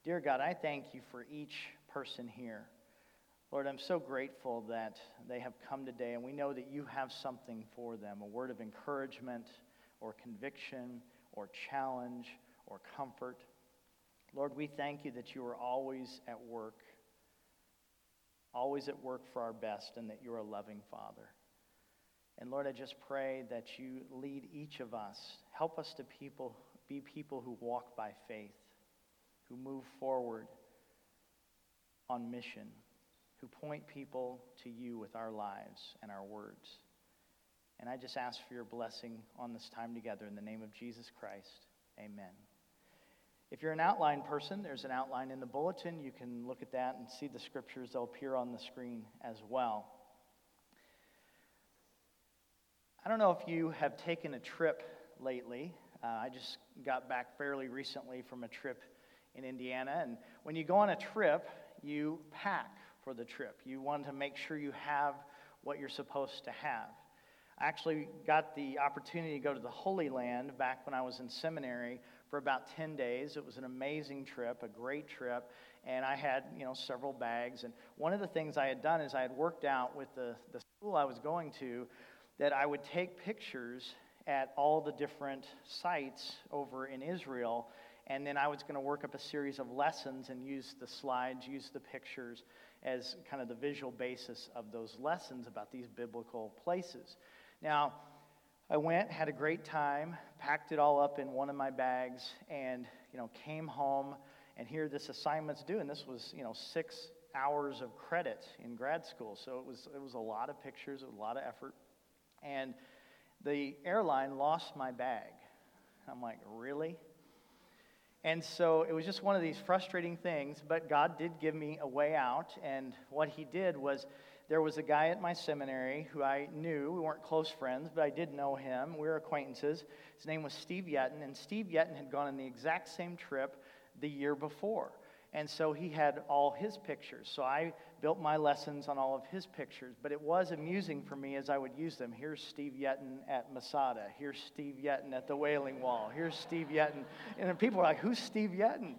Dear God, I thank you for each person here. Lord, I'm so grateful that they have come today, and we know that you have something for them, a word of encouragement or conviction or challenge or comfort. Lord, we thank you that you are always at work for our best, and that you're a loving Father. And Lord, I just pray that you lead each of us. Help us to be people who walk by faith, who move forward on mission, who point people to you with our lives and our words. And I just ask for your blessing on this time together in the name of Jesus Christ. Amen. If you're an outline person, there's an outline in the bulletin. You can look at that and see the scriptures. They'll appear on the screen as well. I don't know if you have taken a trip lately. I just got back fairly recently from a trip in Indiana. And when you go on a trip, you pack for the trip. You want to make sure you have what you're supposed to have. I actually got the opportunity to go to the Holy Land back when I was in seminary for about 10 days. It was an amazing trip, a great trip, and I had, several bags. And one of the things I had done is I had worked out with the school I was going to that I would take pictures at all the different sites over in Israel, and then I was going to work up a series of lessons and use the slides, use the pictures as kind of the visual basis of those lessons about these biblical places. Now, I went, had a great time, packed it all up in one of my bags, and, came home, and here this assignment's due, and this was, 6 hours of credit in grad school, so it was a lot of pictures, a lot of effort, and the airline lost my bag. I'm like, really? And so it was just one of these frustrating things, but God did give me a way out, and what he did was there was a guy at my seminary who I knew. We weren't close friends, but I did know him. We were acquaintances. His name was Steve Yetton, and Steve Yetton had gone on the exact same trip the year before. And so he had all his pictures. So I built my lessons on all of his pictures. But it was amusing for me as I would use them. Here's Steve Yetton at Masada. Here's Steve Yetton at the Wailing Wall. Here's Steve Yetton. And people were like, who's Steve Yetton?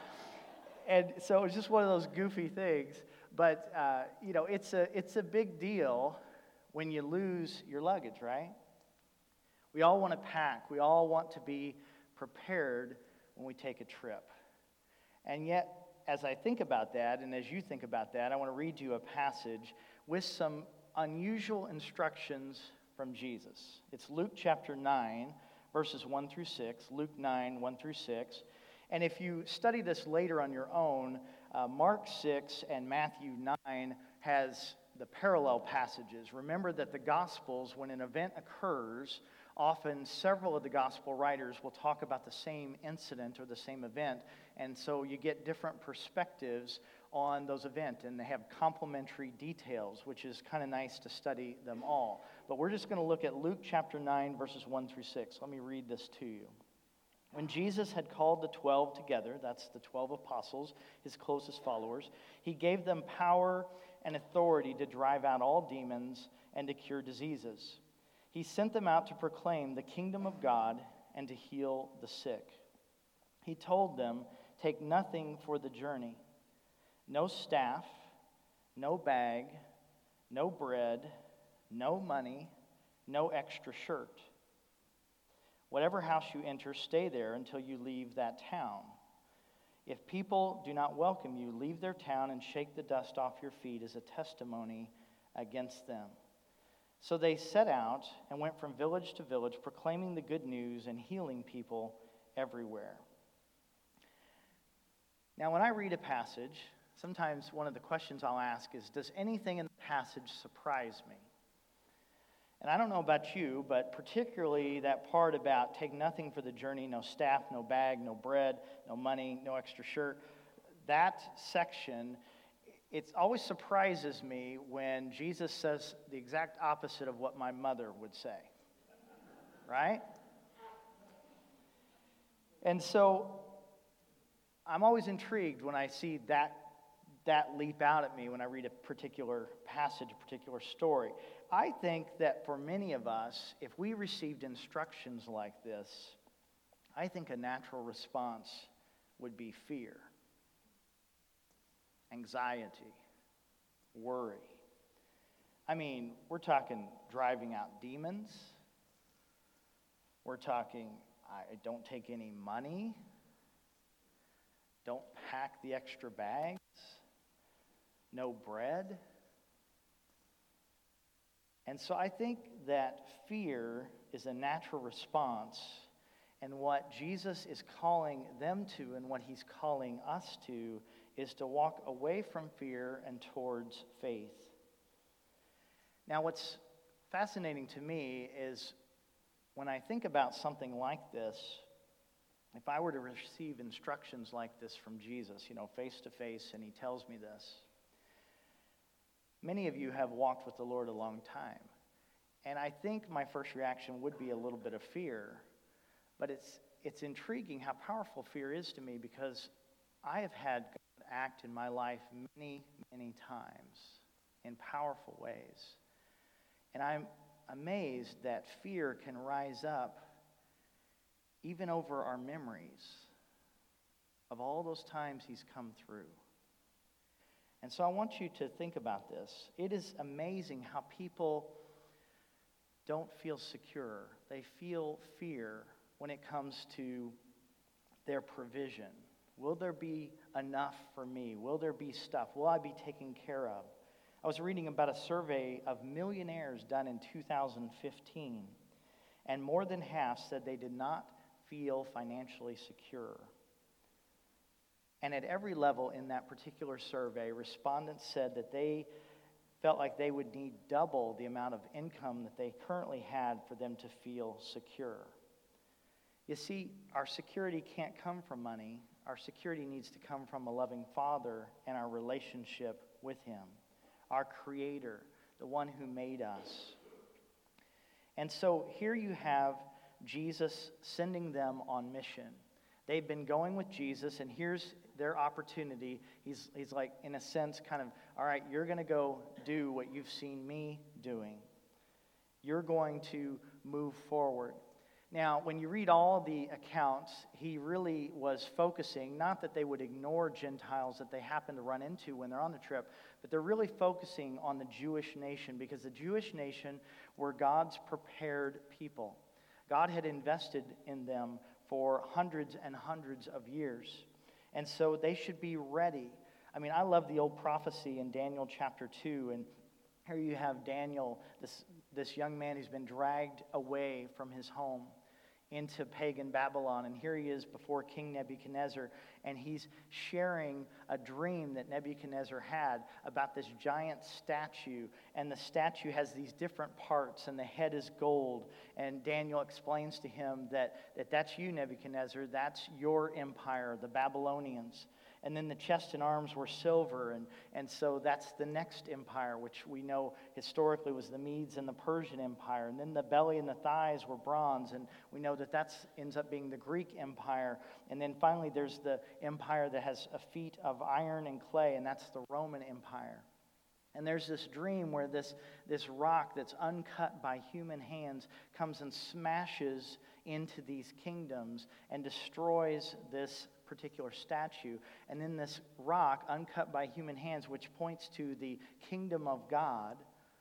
And so it was just one of those goofy things. But, it's a big deal when you lose your luggage, right? We all want to pack. We all want to be prepared when we take a trip. And yet, as I think about that, and as you think about that, I want to read you a passage with some unusual instructions from Jesus. It's Luke chapter 9, verses 1 through 6. Luke 9, 1 through 6. And if you study this later on your own, Mark 6 and Matthew 9 has the parallel passages. Remember that the Gospels, when an event occurs, often several of the Gospel writers will talk about the same incident or the same event, and so you get different perspectives on those events, and they have complementary details, which is kind of nice to study them all. But we're just going to look at Luke chapter 9, verses 1 through 6. Let me read this to you. When Jesus had called the 12 together, that's the 12 apostles, his closest followers, he gave them power and authority to drive out all demons and to cure diseases. He sent them out to proclaim the kingdom of God and to heal the sick. He told them, take nothing for the journey, no staff, no bag, no bread, no money, no extra shirt. Whatever house you enter, stay there until you leave that town. If people do not welcome you, leave their town and shake the dust off your feet as a testimony against them. So they set out and went from village to village, proclaiming the good news and healing people everywhere. Now, when I read a passage, sometimes one of the questions I'll ask is, does anything in the passage surprise me? And I don't know about you, but particularly that part about take nothing for the journey, no staff, no bag, no bread, no money, no extra shirt, that section, it always surprises me when Jesus says the exact opposite of what my mother would say, right? And so I'm always intrigued when I see that leap out at me when I read a particular passage, a particular story. I think that for many of us, if we received instructions like this, I think a natural response would be fear. anxiety, worry. I mean, we're talking driving out demons. We're talking, I don't take any money. Don't pack the extra bags. No bread. And so I think that fear is a natural response, and what Jesus is calling them to and what he's calling us to is to walk away from fear and towards faith. Now, what's fascinating to me is when I think about something like this, if I were to receive instructions like this from Jesus, face to face, and he tells me this, many of you have walked with the Lord a long time. And I think my first reaction would be a little bit of fear. But it's intriguing how powerful fear is to me, because I have had God act in my life many, many times in powerful ways. And I'm amazed that fear can rise up even over our memories of all those times he's come through. And so I want you to think about this. It is amazing how people don't feel secure. They feel fear when it comes to their provision. Will there be enough for me? Will there be stuff? Will I be taken care of? I was reading about a survey of millionaires done in 2015, and more than half said they did not feel financially secure. And at every level in that particular survey, respondents said that they felt like they would need double the amount of income that they currently had for them to feel secure. You see, our security can't come from money. Our security needs to come from a loving Father and our relationship with him, our Creator, the one who made us. And so here you have Jesus sending them on mission. They've been going with Jesus, and here's their opportunity. He's like, in a sense, kind of, all right, you're going to go do what you've seen me doing. You're going to move forward. Now, when you read all the accounts, he really was focusing, not that they would ignore Gentiles that they happen to run into when they're on the trip, but they're really focusing on the Jewish nation, because the Jewish nation were God's prepared people. God had invested in them for hundreds and hundreds of years. And so they should be ready. I mean, I love the old prophecy in Daniel chapter 2. And here you have Daniel, this young man who's been dragged away from his home into pagan Babylon. And here he is before King Nebuchadnezzar. And he's sharing a dream that Nebuchadnezzar had about this giant statue. And the statue has these different parts, and the head is gold. And Daniel explains to him that that's you, Nebuchadnezzar. That's your empire, the Babylonians. And then the chest and arms were silver, and so that's the next empire, which we know historically was the Medes and the Persian Empire. And then the belly and the thighs were bronze, and we know that ends up being the Greek Empire. And then finally there's the empire that has a feet of iron and clay, and that's the Roman Empire. And there's this dream where this rock that's uncut by human hands comes and smashes into these kingdoms and destroys this particular statue. And then this rock, uncut by human hands, which points to the kingdom of God,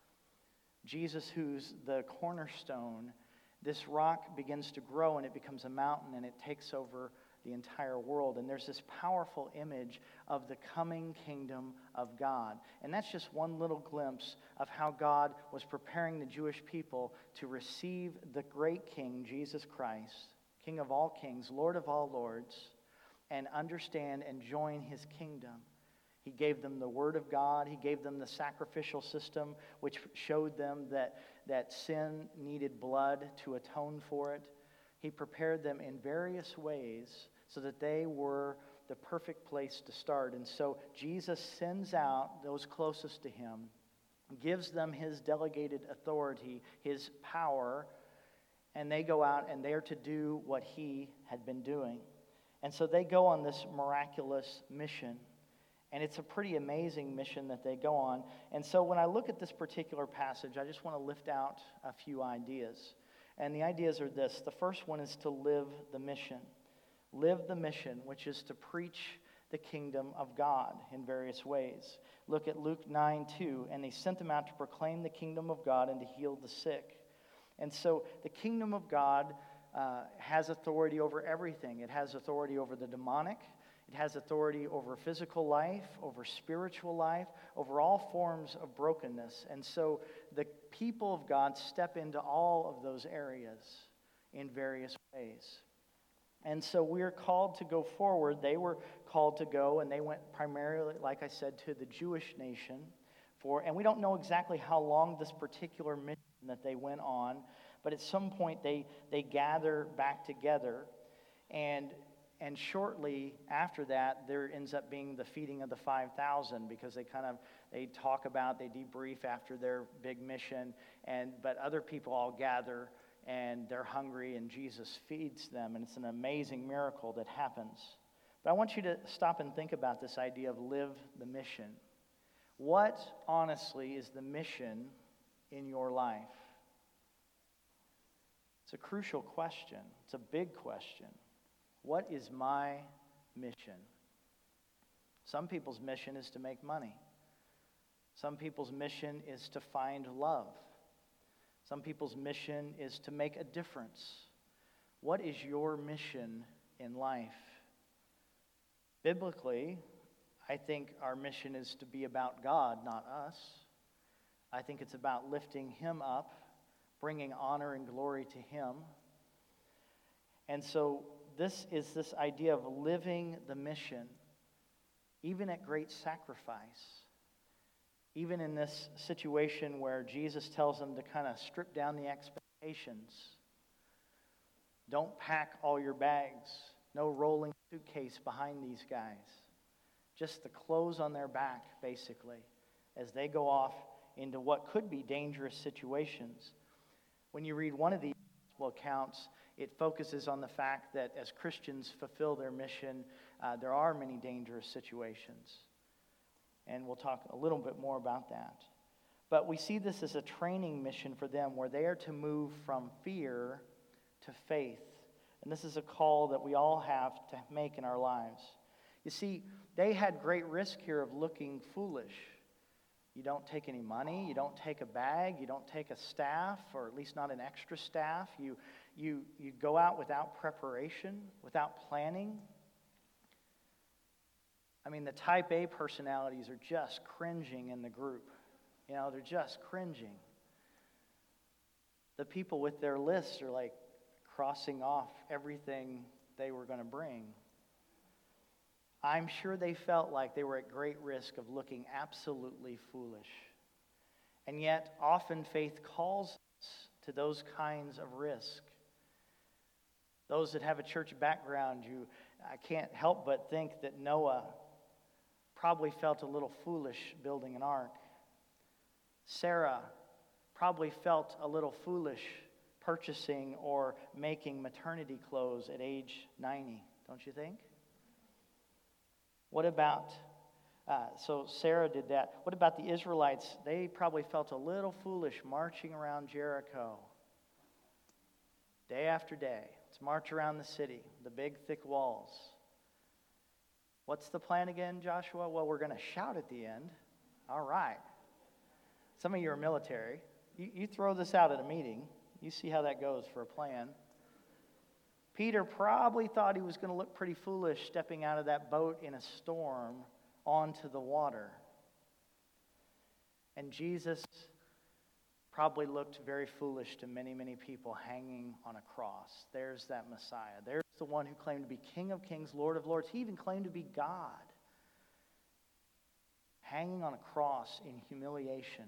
Jesus, who's the cornerstone, this rock begins to grow and it becomes a mountain and it takes over the entire world. And there's this powerful image of the coming kingdom of God. And that's just one little glimpse of how God was preparing the Jewish people to receive the great King, Jesus Christ, King of all kings, Lord of all lords, and understand and join his kingdom. He gave them the Word of God. He gave them the sacrificial system, which showed them that sin needed blood to atone for it. He prepared them in various ways so that they were the perfect place to start. And so Jesus sends out those closest to him, gives them his delegated authority, his power, and they go out and they are to do what he had been doing. And so they go on this miraculous mission. And it's a pretty amazing mission that they go on. And so when I look at this particular passage, I just want to lift out a few ideas. And the ideas are this. The first one is to live the mission. Live the mission, which is to preach the kingdom of God in various ways. Look at Luke 9:2, and they sent them out to proclaim the kingdom of God and to heal the sick. And so the kingdom of God has authority over everything. It has authority over the demonic. It has authority over physical life, over spiritual life, over all forms of brokenness. And so the people of God step into all of those areas in various ways. And so we're called to go forward. They were called to go, and they went primarily, like I said, to the Jewish nation. And we don't know exactly how long this particular mission that they went on, but at some point they gather back together, and shortly after that, there ends up being the feeding of the 5,000, because they debrief after their big mission, but other people all gather, and they're hungry, and Jesus feeds them, and it's an amazing miracle that happens. But I want you to stop and think about this idea of live the mission. What, honestly, is the mission in your life? It's a crucial question. It's a big question. What is my mission? Some people's mission is to make money. Some people's mission is to find love. Some people's mission is to make a difference. What is your mission in life? Biblically, I think our mission is to be about God, not us. I think it's about lifting Him up, bringing honor and glory to Him. And so this is this idea of living the mission, even at great sacrifice. Even in this situation where Jesus tells them to kind of strip down the expectations. Don't pack all your bags. No rolling suitcase behind these guys. Just the clothes on their back, basically, as they go off into what could be dangerous situations. When you read one of these accounts, it focuses on the fact that as Christians fulfill their mission, there are many dangerous situations. And we'll talk a little bit more about that. But we see this as a training mission for them, where they are to move from fear to faith. And this is a call that we all have to make in our lives. You see, they had great risk here of looking foolish. You don't take any money, you don't take a bag, you don't take a staff, or at least not an extra staff. You go out without preparation, without planning. I mean, the type A personalities are just cringing in the group. You know, they're just cringing. The people with their lists are like crossing off everything they were going to bring. I'm sure they felt like they were at great risk of looking absolutely foolish. And yet, often faith calls us to those kinds of risk. Those that have a church background, I can't help but think that Noah probably felt a little foolish building an ark. Sarah probably felt a little foolish purchasing or making maternity clothes at age 90, don't you think? What about, so Sarah did that. What about the Israelites? They probably felt a little foolish marching around Jericho day after day. Let's march around the city, the big thick walls. What's the plan again, Joshua? Well, we're going to shout at the end. All right. Some of you are military. You throw this out at a meeting. You see how that goes for a plan. Peter probably thought he was going to look pretty foolish stepping out of that boat in a storm onto the water. And Jesus probably looked very foolish to many, many people hanging on a cross. There's that Messiah. There's the one who claimed to be King of Kings, Lord of Lords. He even claimed to be God. Hanging on a cross in humiliation.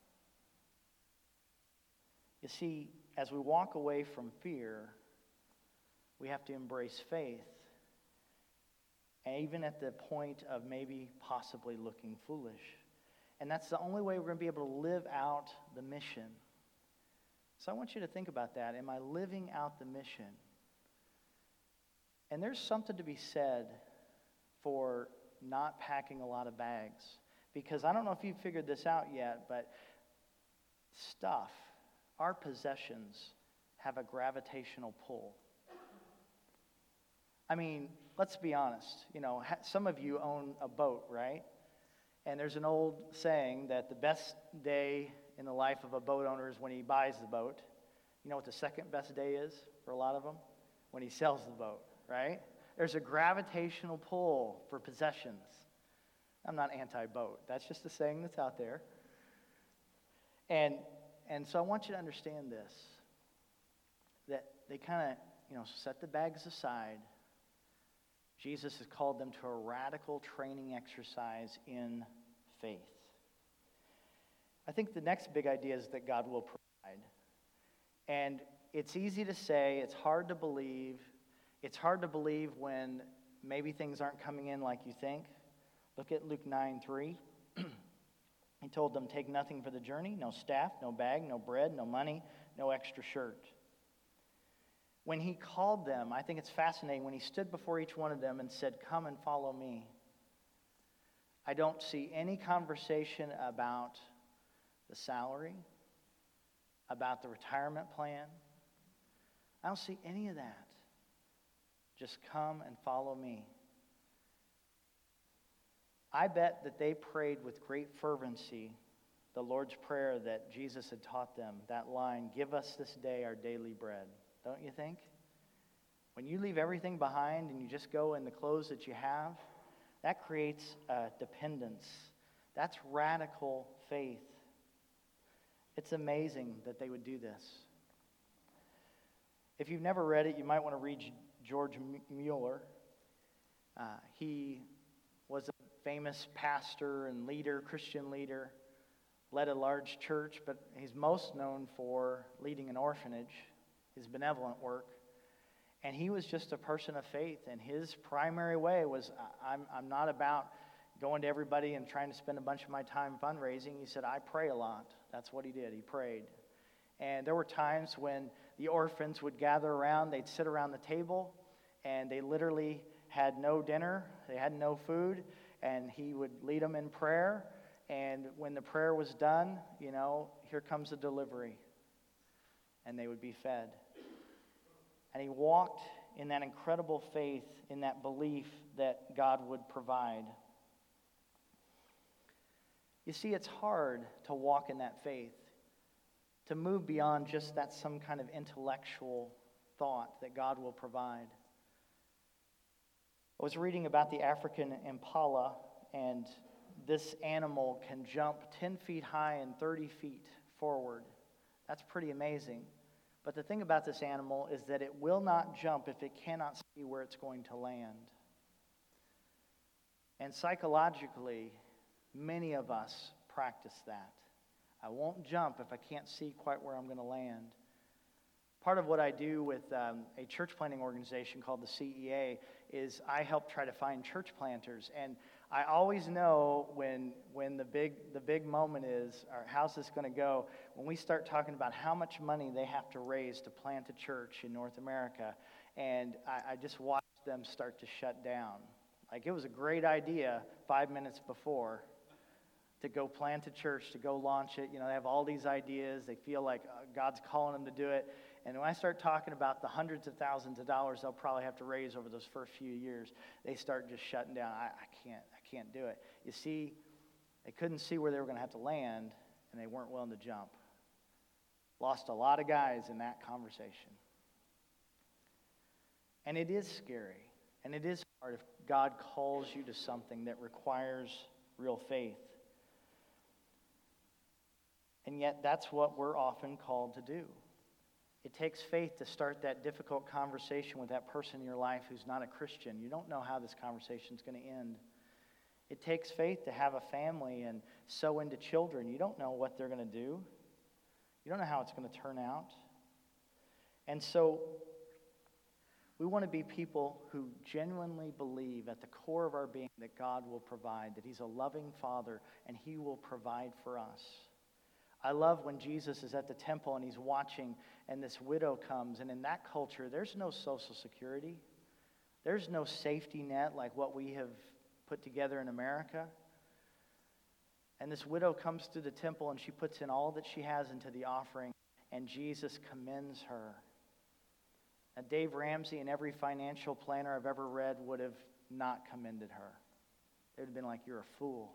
You see, as we walk away from fear, we have to embrace faith. And even at the point of maybe possibly looking foolish. And that's the only way we're going to be able to live out the mission. So I want you to think about that. Am I living out the mission? And there's something to be said for not packing a lot of bags. Because I don't know if you've figured this out yet, but stuff, our possessions, have a gravitational pull. I mean, let's be honest. Some of you own a boat, right? And there's an old saying that the best day in the life of a boat owner is when he buys the boat. You know what the second best day is for a lot of them? When he sells the boat, right? There's a gravitational pull for possessions. I'm not anti-boat. That's just a saying that's out there. And so I want you to understand this, that they kind of, set the bags aside. Jesus has called them to a radical training exercise in faith. I think the next big idea is that God will provide. And it's easy to say, it's hard to believe. It's hard to believe when maybe things aren't coming in like you think. Look at Luke 9:3. He told them, take nothing for the journey, no staff, no bag, no bread, no money, no extra shirt. When he called them, I think it's fascinating, when he stood before each one of them and said, come and follow me, I don't see any conversation about the salary, about the retirement plan. I don't see any of that. Just come and follow me. I bet that they prayed with great fervency the Lord's Prayer that Jesus had taught them, that line, give us this day our daily bread. Don't you think? When you leave everything behind and you just go in the clothes that you have, that creates dependence. That's radical faith. It's amazing that they would do this. If you've never read it, you might want to read George Mueller. He was a famous pastor and leader, Christian leader, led a large church, but he's most known for leading an orphanage, his benevolent work. And he was just a person of faith, and his primary way was, I'm not about going to everybody and trying to spend a bunch of my time fundraising. He said, I pray a lot. That's what he did. He prayed. And there were times when the orphans would gather around, they'd sit around the table, and they literally had no dinner, they had no food, and he would lead them in prayer. And when the prayer was done, here comes the delivery. And they would be fed. And he walked in that incredible faith, in that belief that God would provide. You see, it's hard to walk in that faith, to move beyond just that some kind of intellectual thought that God will provide. I was reading about the African impala, and this animal can jump 10 feet high and 30 feet forward. That's pretty amazing. But the thing about this animal is that it will not jump if it cannot see where it's going to land. And psychologically, many of us practice that. I won't jump if I can't see quite where I'm going to land. Part of what I do with a church planting organization called the CEA is I help try to find church planters. And I always know when the big moment is, or how's this going to go, when we start talking about how much money they have to raise to plant a church in North America. And I just watch them start to shut down. Like, it was a great idea 5 minutes before to go plant a church, to go launch it. They have all these ideas. They feel like God's calling them to do it. And when I start talking about the hundreds of thousands of dollars they'll probably have to raise over those first few years, they start just shutting down. I can't do it. You see, they couldn't see where they were going to have to land, and they weren't willing to jump. Lost a lot of guys in that conversation. And it is scary, and it is hard if God calls you to something that requires real faith. And yet, that's what we're often called to do. It takes faith to start that difficult conversation with that person in your life who's not a Christian. You don't know how this conversation is going to end. It takes faith to have a family and sow into children. You don't know what they're going to do. You don't know how it's going to turn out. And so we want to be people who genuinely believe at the core of our being that God will provide, that He's a loving Father, and He will provide for us. I love when Jesus is at the temple and He's watching, and this widow comes, and in that culture, there's no Social Security. There's no safety net like what we have put together in America. And this widow comes through the temple, and she puts in all that she has into the offering, and Jesus commends her. Now, Dave Ramsey and every financial planner I've ever read would have not commended her. They would have been like, you're a fool.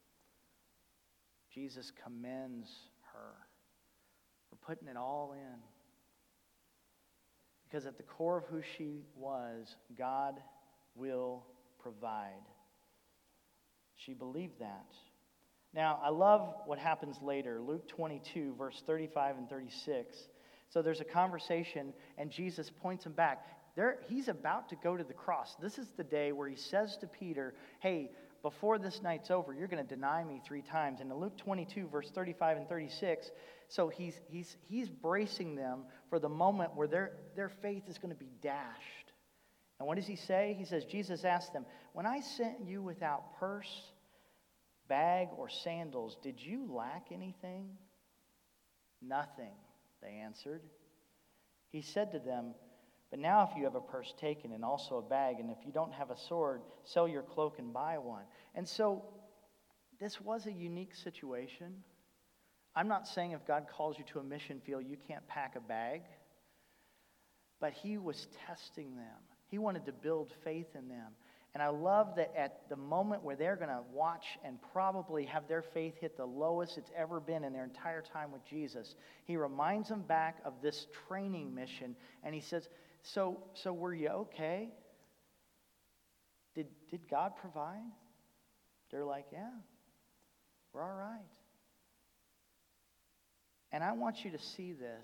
Jesus commends her for putting it all in. Because at the core of who she was, God will provide. She believed that. Now, I love what happens later. Luke 22, verse 35 and 36. So there's a conversation, and Jesus points him back. He's about to go to the cross. This is the day where he says to Peter, hey, before this night's over, you're going to deny me 3 times. And in Luke 22, verse 35 and 36, so he's bracing them for the moment where their faith is going to be dashed. And what does he say? He says, Jesus asked them, when I sent you without purse, bag, or sandals, did you lack anything? Nothing, they answered. He said to them, but now if you have a purse, take it, and also a bag, and if you don't have a sword, sell your cloak and buy one. And so this was a unique situation. I'm not saying if God calls you to a mission field, you can't pack a bag. But he was testing them. He wanted to build faith in them. And I love that at the moment where they're going to watch and probably have their faith hit the lowest it's ever been in their entire time with Jesus, he reminds them back of this training mission, and he says, so were you okay? Did God provide? They're like, yeah, we're all right. And I want you to see this,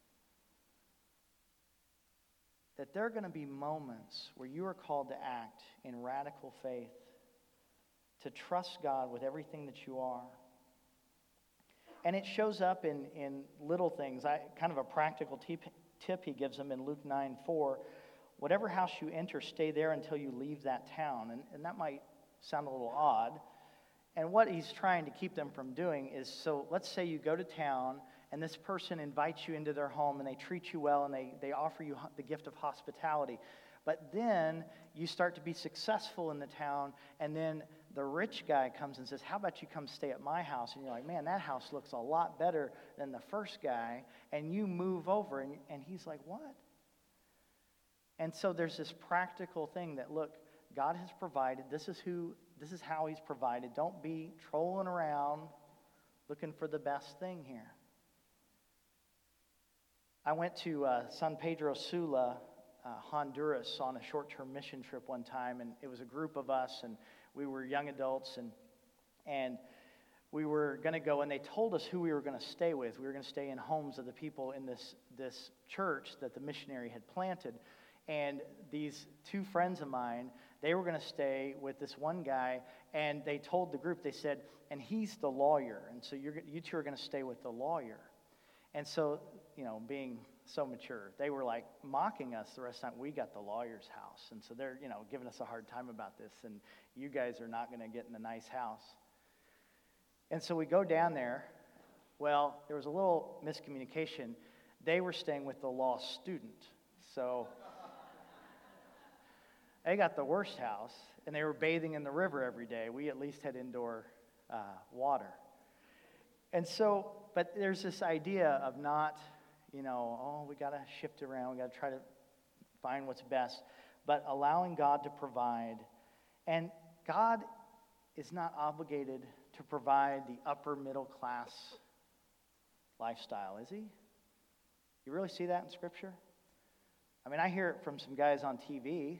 that there are going to be moments where you are called to act in radical faith, to trust God with everything that you are. And it shows up in little things. Kind of a practical tip he gives them in Luke 9:4. Whatever house you enter, stay there until you leave that town. And that might sound a little odd. And what he's trying to keep them from doing is, so let's say you go to town and this person invites you into their home and they treat you well and they offer you the gift of hospitality. But then you start to be successful in the town, and then the rich guy comes and says, how about you come stay at my house? And you're like, man, that house looks a lot better than the first guy. And you move over, and he's like, what? And so there's this practical thing that, look, God has provided. This is how he's provided. Don't be trolling around looking for the best thing here. I went to San Pedro Sula, Honduras, on a short-term mission trip one time, and it was a group of us, and we were young adults, and we were going to go, and they told us who we were going to stay with. We were going to stay in homes of the people in this church that the missionary had planted. And these 2 friends of mine, they were going to stay with this one guy, and they told the group, they said, and he's the lawyer, and so you 2 are going to stay with the lawyer. And so, being so mature, they were like mocking us the rest of the time. We got the lawyer's house, and so they're, giving us a hard time about this, and you guys are not going to get in a nice house. And so we go down there. Well, there was a little miscommunication. They were staying with the law student, so they got the worst house, and they were bathing in the river every day. We at least had indoor water. And so, but there's this idea of not, we got to shift around. We got to try to find what's best, but allowing God to provide. And God is not obligated to provide the upper middle class lifestyle, is he? You really see that in Scripture? I mean, I hear it from some guys on TV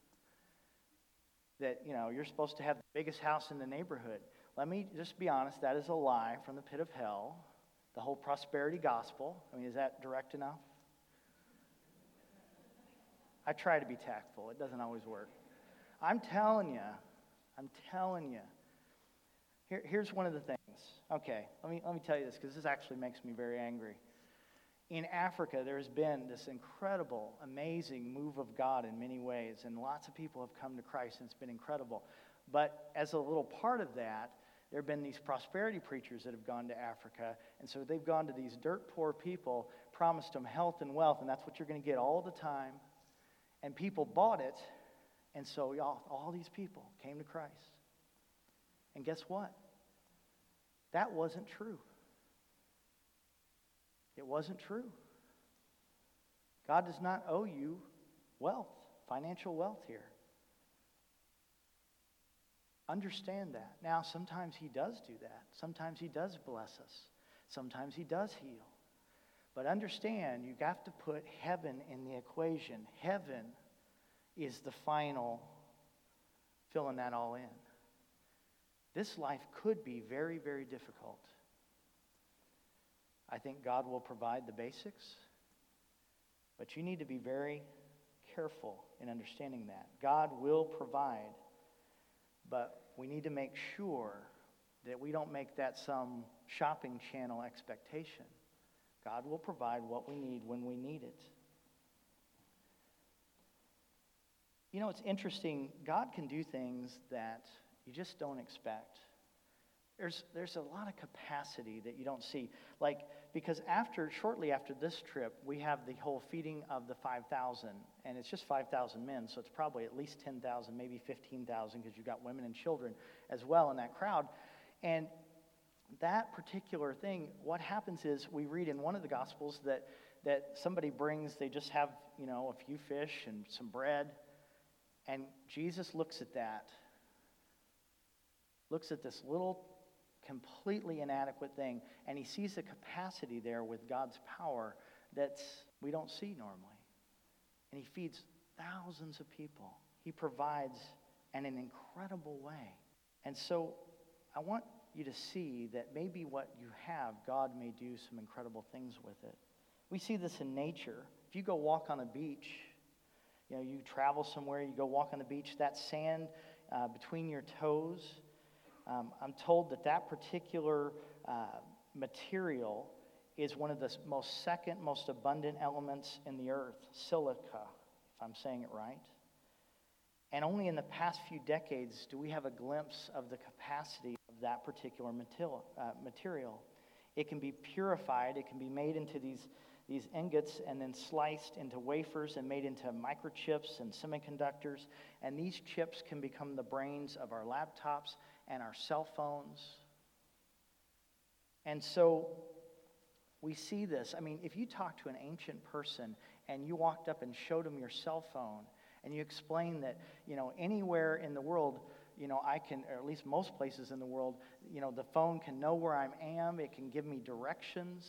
that, you're supposed to have the biggest house in the neighborhood. Let me just be honest, that is a lie from the pit of hell. The whole prosperity gospel. I mean, is that direct enough? I try to be tactful. It doesn't always work. I'm telling you. Here's one of the things. Okay, let me tell you this, because this actually makes me very angry. In Africa, there has been this incredible, amazing move of God in many ways, and lots of people have come to Christ, and it's been incredible. But as a little part of that, there have been these prosperity preachers that have gone to Africa, and so they've gone to these dirt poor people, promised them health and wealth, and that's what you're going to get all the time. And people bought it, and so all these people came to Christ. And guess what? That wasn't true. It wasn't true. God does not owe you wealth, financial wealth here. Understand that. Now, sometimes he does do that. Sometimes he does bless us. Sometimes he does heal. But understand, you have to put heaven in the equation. Heaven is the final filling that all in. This life could be very, very difficult. I think God will provide the basics, but you need to be very careful in understanding that. God will provide, but we need to make sure that we don't make that some shopping channel expectation. God will provide what we need when we need it. You know, it's interesting. God can do things that you just don't expect. There's a lot of capacity that you don't see. Like, because shortly after this trip, we have the whole feeding of the 5,000. And it's just 5,000 men, so it's probably at least 10,000, maybe 15,000, because you've got women and children as well in that crowd. And that particular thing, what happens is we read in one of the Gospels that somebody brings, they just have, a few fish and some bread. And Jesus looks at that, looks at this little completely inadequate thing, and he sees a capacity there with God's power that we don't see normally. And he feeds thousands of people. He provides in an incredible way. And so I want you to see that maybe what you have, God may do some incredible things with it. We see this in nature. If you go walk on a beach, you travel somewhere, you go walk on the beach, that sand between your toes, I'm told that particular material is one of the second most abundant elements in the earth, silica, if I'm saying it right. And only in the past few decades do we have a glimpse of the capacity of that particular material. It can be purified, it can be made into these ingots and then sliced into wafers and made into microchips and semiconductors. And these chips can become the brains of our laptops and our cell phones. And so we see this. I mean, if you talk to an ancient person and you walked up and showed them your cell phone and you explained that, anywhere in the world, I can, or at least most places in the world, the phone can know where I am. It can give me directions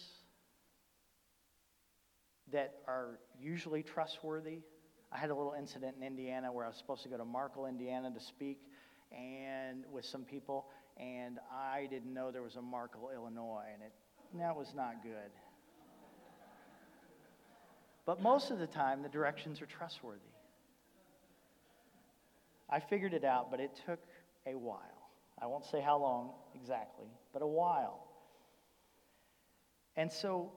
that are usually trustworthy. I had a little incident in Indiana where I was supposed to go to Markle, Indiana to speak and with some people, and I didn't know there was a Markle, Illinois, and that was not good. But most of the time, the directions are trustworthy. I figured it out, but it took a while. I won't say how long exactly, but a while. And so,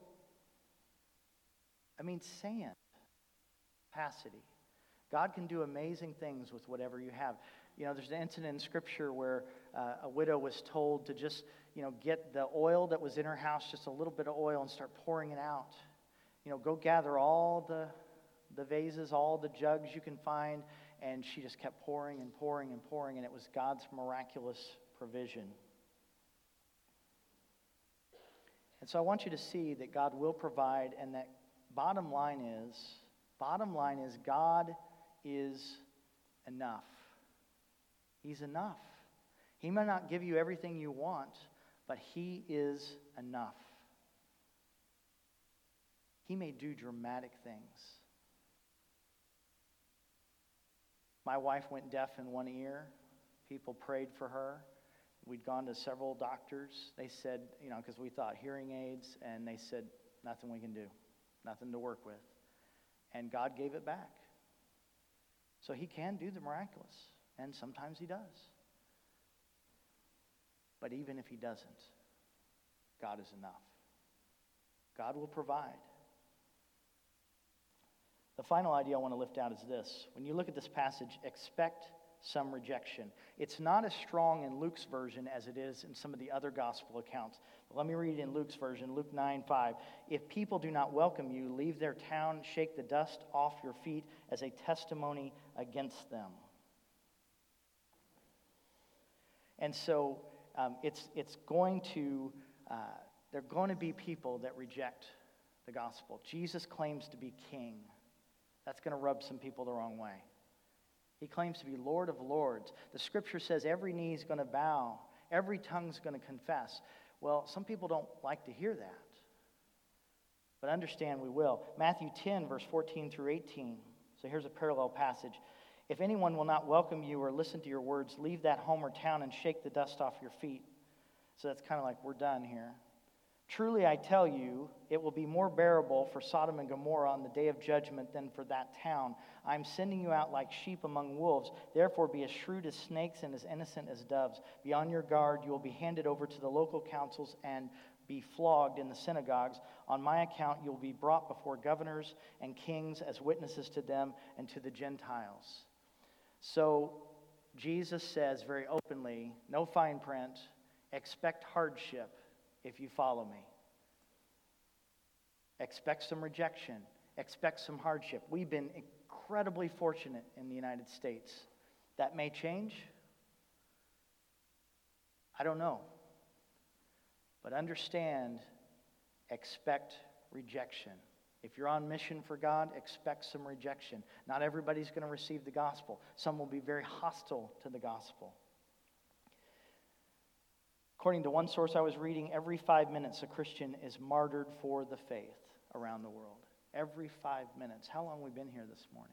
sand, capacity. God can do amazing things with whatever you have. There's an incident in Scripture where a widow was told to just, get the oil that was in her house, just a little bit of oil, and start pouring it out. Go gather all the vases, all the jugs you can find, and she just kept pouring and pouring and pouring, and it was God's miraculous provision. And so I want you to see that God will provide, and that bottom line is God is enough. He's enough. He may not give you everything you want, but he is enough. He may do dramatic things. My wife went deaf in one ear. People prayed for her. We'd gone to several doctors. They said, because we thought hearing aids, and they said, nothing we can do, nothing to work with. And God gave it back. So he can do the miraculous, and sometimes he does. But even if he doesn't, God is enough. God will provide. The final idea I want to lift out is this. When you look at this passage, expect some rejection. It's not as strong in Luke's version as it is in some of the other gospel accounts. But let me read in Luke's version, Luke 9:5. If people do not welcome you, leave their town, shake the dust off your feet as a testimony against them. And so there are going to be people that reject the gospel. Jesus claims to be king. That's going to rub some people the wrong way. He claims to be Lord of Lords. The scripture says every knee is going to bow, every tongue is going to confess. Well, some people don't like to hear that. But understand we will. Matthew 10, verse 14 through 18. So here's a parallel passage. If anyone will not welcome you or listen to your words, leave that home or town and shake the dust off your feet. So that's kind of like we're done here. Truly I tell you, it will be more bearable for Sodom and Gomorrah on the day of judgment than for that town. I am sending you out like sheep among wolves. Therefore be as shrewd as snakes and as innocent as doves. Be on your guard. You will be handed over to the local councils and be flogged in the synagogues. On my account you will be brought before governors and kings as witnesses to them and to the Gentiles. So Jesus says very openly, no fine print, expect hardship if you follow me. Expect some rejection. Expect some hardship. We've been incredibly fortunate in the United States. That may change. I don't know. But understand, expect rejection. If you're on mission for God, expect some rejection. Not everybody's going to receive the gospel. Some will be very hostile to the gospel. According to one source I was reading, every 5 minutes a Christian is martyred for the faith around the world. Every 5 minutes. How long have we been here this morning?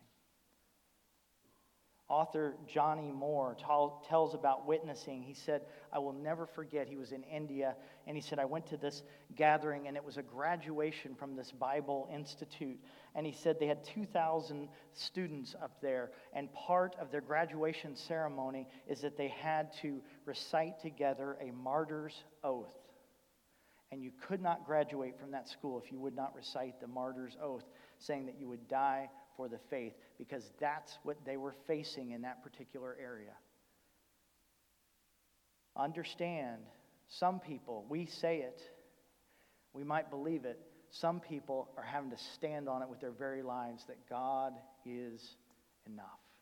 Author Johnny Moore tells about witnessing. He said, I will never forget, he was in India, and he said, I went to this gathering, and it was a graduation from this Bible Institute. And he said they had 2,000 students up there, and part of their graduation ceremony is that they had to recite together a martyr's oath. And you could not graduate from that school if you would not recite the martyr's oath, saying that you would die for the faith, because that's what they were facing in that particular area. Understand, some people, we say it, we might believe it, some people are having to stand on it with their very lives that God is enough.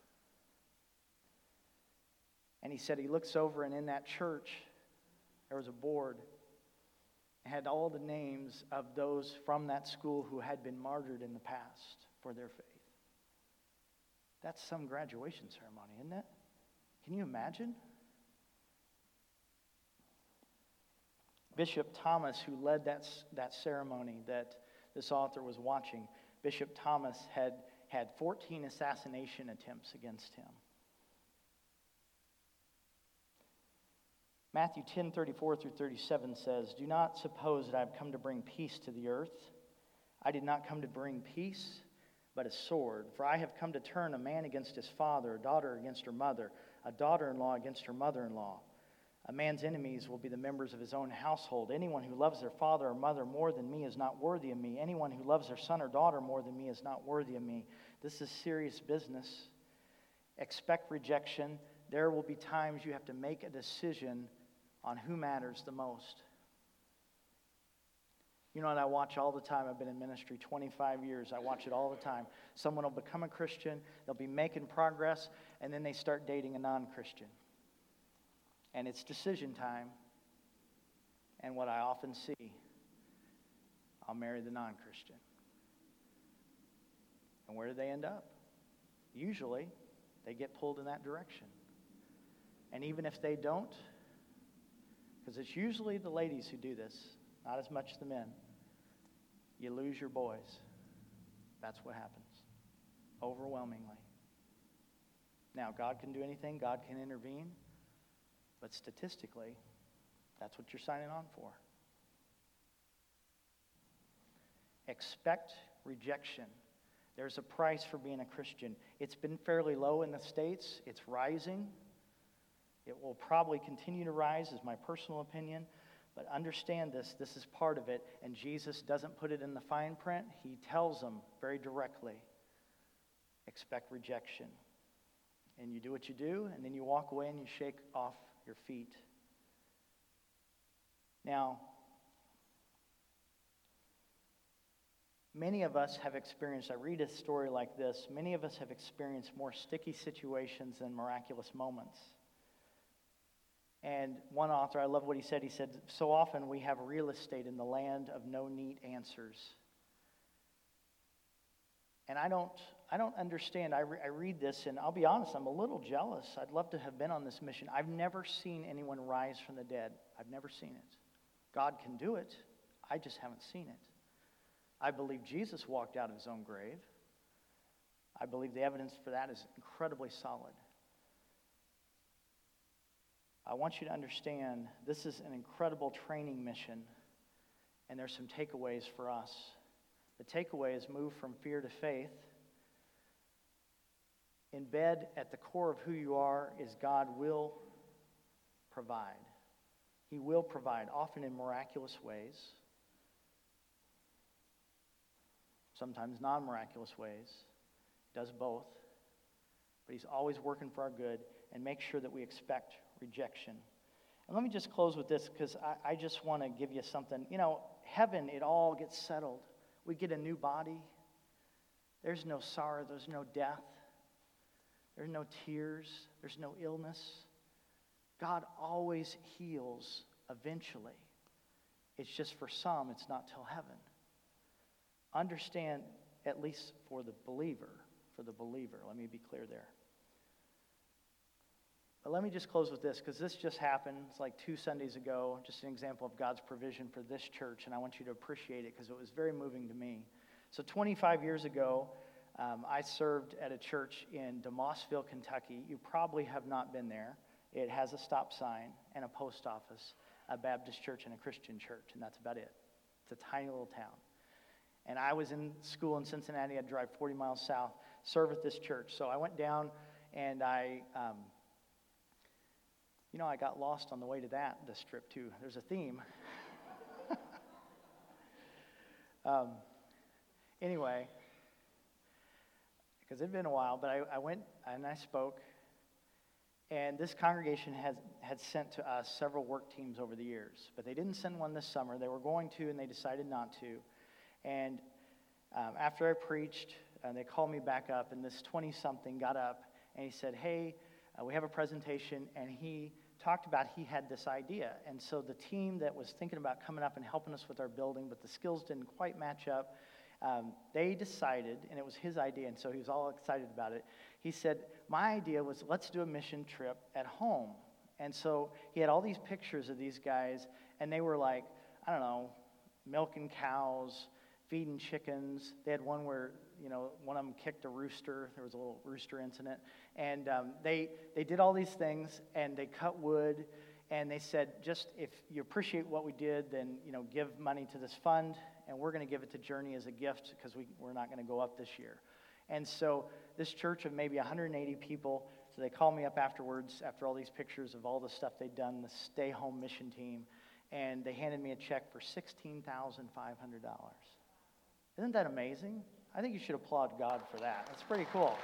And he said he looks over, and in that church there was a board. It had all the names of those from that school who had been martyred in the past for their faith. That's some graduation ceremony, isn't it? Can you imagine? Bishop Thomas, who led that ceremony that this author was watching, Bishop Thomas had 14 assassination attempts against him. Matthew 10:34 through 37 says, Do not suppose that I have come to bring peace to the earth. I did not come to bring peace, but a sword. For I have come to turn a man against his father, a daughter against her mother, a daughter-in-law against her mother-in-law. A man's enemies will be the members of his own household. Anyone who loves their father or mother more than me is not worthy of me. Anyone who loves their son or daughter more than me is not worthy of me. This is serious business. Expect rejection. There will be times you have to make a decision on who matters the most. You know what I watch all the time? I've been in ministry 25 years. I watch it all the time. Someone will become a Christian, they'll be making progress, and then they start dating a non-Christian. And it's decision time. And what I often see, I'll marry the non-Christian. And where do they end up? Usually, they get pulled in that direction. And even if they don't, because it's usually the ladies who do this, not as much the men, you lose your boys. That's what happens. Overwhelmingly. Now, God can do anything. God can intervene. But statistically, that's what you're signing on for. Expect rejection. There's a price for being a Christian. It's been fairly low in the States. It's rising. It will probably continue to rise, is my personal opinion. But understand this is part of it, and Jesus doesn't put it in the fine print. He tells them very directly, expect rejection. And you do what you do, and then you walk away and you shake off your feet. Now, many of us have experienced, I read a story like this, many of us have experienced more sticky situations than miraculous moments. And one author, I love what he said, so often we have real estate in the land of no neat answers. And I don't understand. I read this, and I'll be honest, I'm a little jealous. I'd love to have been on this mission. I've never seen anyone rise from the dead. I've never seen it. God can do it. I just haven't seen it. I believe Jesus walked out of his own grave. I believe the evidence for that is incredibly solid. I want you to understand this is an incredible training mission, and there's some takeaways for us. The takeaway is move from fear to faith. Embed at the core of who you are is God will provide. He will provide, often in miraculous ways, sometimes non-miraculous ways. He does both. But he's always working for our good, and make sure that we expect rejection. And let me just close with this, because I just want to give you something. You know, heaven, it all gets settled. We get a new body. There's no sorrow. There's no death. There's no tears. There's no illness. God always heals eventually. It's just for some, it's not till heaven. Understand, at least for the believer, let me be clear there. But let me just close with this, because this just happened. It's like 2 Sundays ago, just an example of God's provision for this church, and I want you to appreciate it because it was very moving to me. So 25 years ago, I served at a church in DeMossville, Kentucky. You probably have not been there. It has a stop sign and a post office, a Baptist church and a Christian church, and that's about it. It's a tiny little town. And I was in school in Cincinnati. I'd drive 40 miles south, serve at this church. So I went down, and I got lost on the way to this trip too. There's a theme. Anyway, because it had been a while, but I went and I spoke. And this congregation had sent to us several work teams over the years. But they didn't send one this summer. They were going to, and they decided not to. And after I preached, they called me back up, and this 20-something got up, and he said, hey, we have a presentation, and he talked about he had this idea. And so the team that was thinking about coming up and helping us with our building, but the skills didn't quite match up, they decided, and it was his idea, and so he was all excited about it. He said, my idea was, let's do a mission trip at home. And so he had all these pictures of these guys, and they were like, I don't know, milking cows, feeding chickens. They had one where, one of them kicked a rooster. There was a little rooster incident. And they did all these things, and they cut wood, and they said, just if you appreciate what we did, then, give money to this fund, and we're going to give it to Journey as a gift because we're not going to go up this year. And so this church of maybe 180 people, so they called me up afterwards after all these pictures of all the stuff they'd done, the Stay Home mission team, and they handed me a check for $16,500. Isn't that amazing? I think you should applaud God for that. That's pretty cool.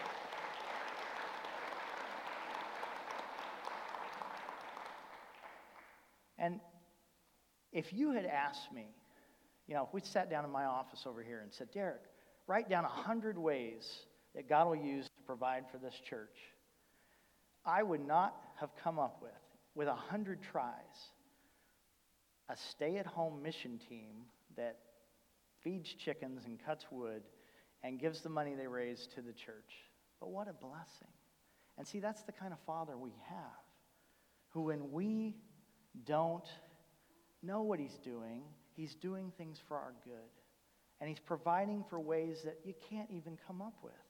And if you had asked me, if we sat down in my office over here and said, Derek, write down 100 ways that God will use to provide for this church, I would not have come up with 100 tries, a stay-at-home mission team that feeds chickens and cuts wood and gives the money they raise to the church. But what a blessing. And see, that's the kind of Father we have, who when we don't know what he's doing things for our good. And he's providing for ways that you can't even come up with.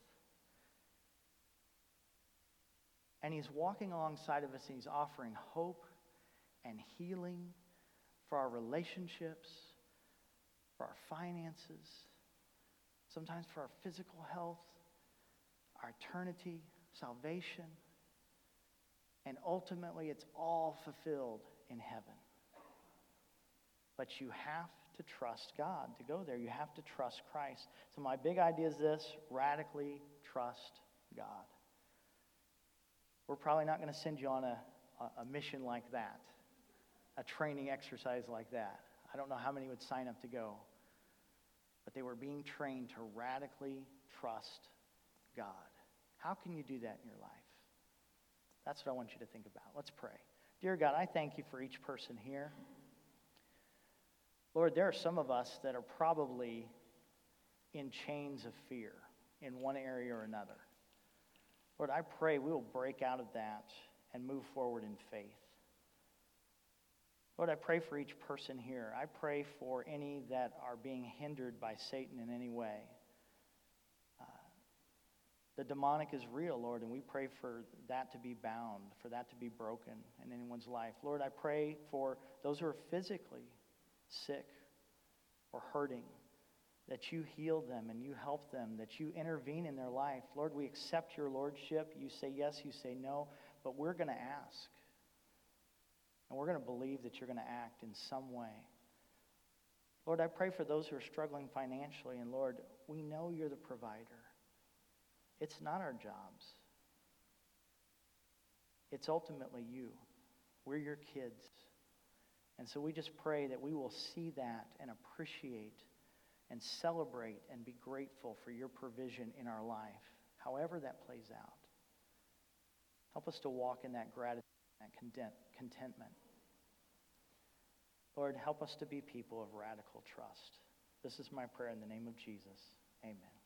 And he's walking alongside of us, and he's offering hope and healing for our relationships, for our finances, sometimes for our physical health, our eternity, salvation, and ultimately it's all fulfilled in heaven. But you have to trust God to go there. You have to trust Christ. So my big idea is this: radically trust God. We're probably not going to send you on a mission like that, a training exercise like that. I don't know how many would sign up to go. But they were being trained to radically trust God. How can you do that in your life? That's what I want you to think about. Let's pray. Dear God, I thank you for each person here. Lord, there are some of us that are probably in chains of fear. in one area or another. Lord, I pray we will break out of that and move forward in faith. Lord, I pray for each person here. I pray for any that are being hindered by Satan in any way. The demonic is real, Lord, and we pray for that to be bound, for that to be broken in anyone's life. Lord, I pray for those who are physically sick or hurting, that you heal them and you help them, that you intervene in their life. Lord, we accept your lordship. You say yes, you say no, but we're going to ask. And we're going to believe that you're going to act in some way. Lord, I pray for those who are struggling financially, and Lord, we know you're the provider. It's not our jobs. It's ultimately you. We're your kids. And so we just pray that we will see that and appreciate and celebrate and be grateful for your provision in our life, however that plays out. Help us to walk in that gratitude, that contentment. Lord, help us to be people of radical trust. This is my prayer in the name of Jesus. Amen.